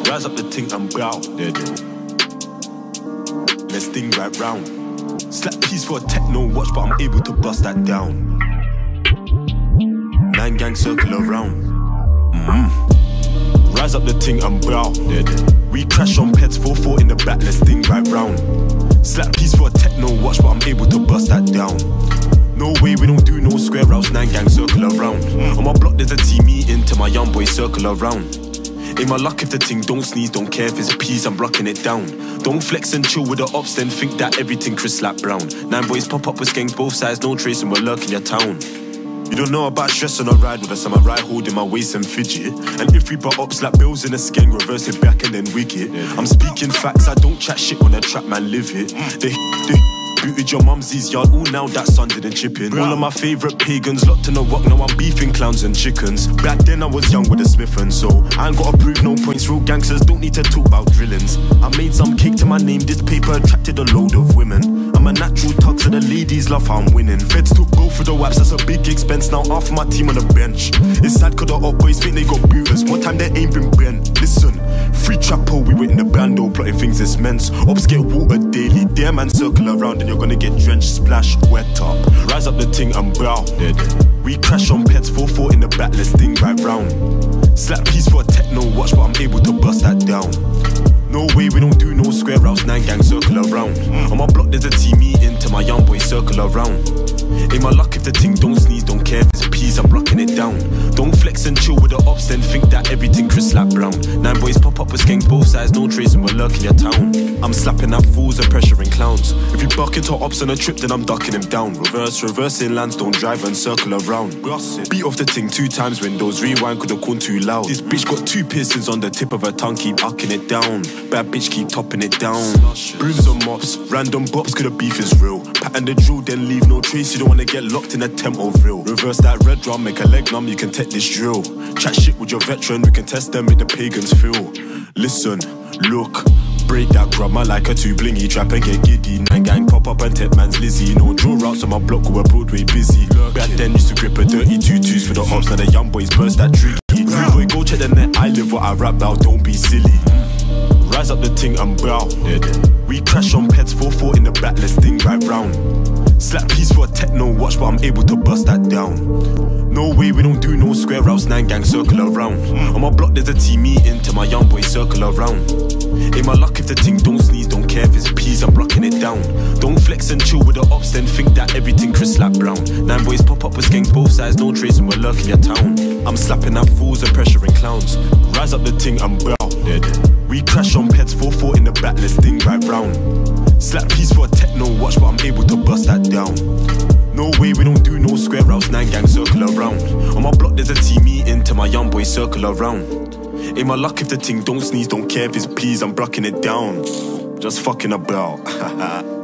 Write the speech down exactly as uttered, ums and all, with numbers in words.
Rise up the ting and bow. There, there. Let's ding right round. Slap piece for a techno watch, but I'm able to bust that down. Nine gang circle around. Mm. Rise up the ting and bow. There, there. We crash on pets, four four in the back, let's ding right round. Slap piece for a techno watch, but I'm able to bust that down. No way, we don't do no square routes, nine gang circle around. On my block there's a team meeting to my young boys circle around. Ain't my luck if the ting don't sneeze, don't care if it's a piece, I'm blocking it down. Don't flex and chill with the ops, then think that everything Chris slap brown. Nine boys pop up with skanks both sides, no trace and we're lurking your town. You don't know about stress on a ride with us, I'm a ride holding my waist and fidget. And if we butt up, slap bills in a skeng, reverse it back and then wig it. I'm speaking facts, I don't chat shit on a trap, man, live it. They, they booted your mumsy's yard, all now that sun didn't chip in. All of my favourite pagans locked in a rock, now I'm beefing clowns and chickens. Back then I was young with a Smithon, so I ain't gotta prove no points. Real gangsters don't need to talk about drillings. I made some cake to my name, this paper attracted a load of women. I'm a natural tug, so the ladies love how I'm winning. Feds took both of the waps, that's a big expense. Now half my team on the bench. It's sad cause the up boys think they got booters. One time they ain't been bent. Listen, free trapper, we were in the bando, plotting things it's meant. Ops get water daily, dear man circle around and you're gonna get drenched, splash, wet up. Rise up the ting and bow. We crash on pets, four four in the back, let's ding right round. Slap piece for a techno watch, but I'm able to bust that down. No way, we don't do no square routes, nine gang circle around. On my block there's a team meeting to my young boys circle around. Ain't my luck if the ting don't sneeze, don't care if it's a piece, I'm blocking it down. Don't flex and chill with the ops, then think that everything Chris slap brown. Nine boys pop up with skanks both sides, no trace and we're lurking your town. I'm slapping at fools and pressuring clowns. If you buck into ops on a trip, then I'm ducking him down. Reverse, reversing lands, don't drive and circle around. Beat off the ting two times, windows rewind, could have gone too loud. This bitch got two piercings on the tip of her tongue, keep ucking it down. Bad bitch keep topping it down. Brooms and mops, random bops, cause the beef is real. Pattern the drill, then leave no trace, you don't wanna get locked in a tempo real. Reverse that red drum, make a leg numb, you can take this drill. Chat shit with your veteran, we can test them, make the pagans feel. Listen, look, break that grub, I like a two blingy trap and get giddy. Nine gang pop up and tech man's Lizzie. No drill routes on my block, we're Broadway busy. Back then used to grip a dirty two twos for the ops, now the young boys burst that tree. Free boy, go check the net, I live what I rap about, don't be silly. Rise up the ting and bow. We crash on pets, four four in the back, let's ding right round. Slap piece for a techno watch, but I'm able to bust that down. No way, we don't do no square routes, nine gang circle around. On my block there's a team meeting to my young boys circle around. Ain't my luck if the ting don't sneeze, don't care if it's a piece, I'm blocking it down. Don't flex and chill with the ops, then think that everything Chris slap brown. Nine boys pop up with skanks both sides, no trace and we're lurking your town. I'm slapping at fools and pressuring clowns. Rise up the ting and bow. We crash on pets, four four in the back, let's ding right round. Slap piece for a techno watch, but I'm able to bust that down. No way, we don't do no square routes, nine gang circle around. On my block there's a team meeting to my young boys circle around. Ain't my luck if the ting don't sneeze, don't care if it's peas, I'm blocking it down. Just fucking about.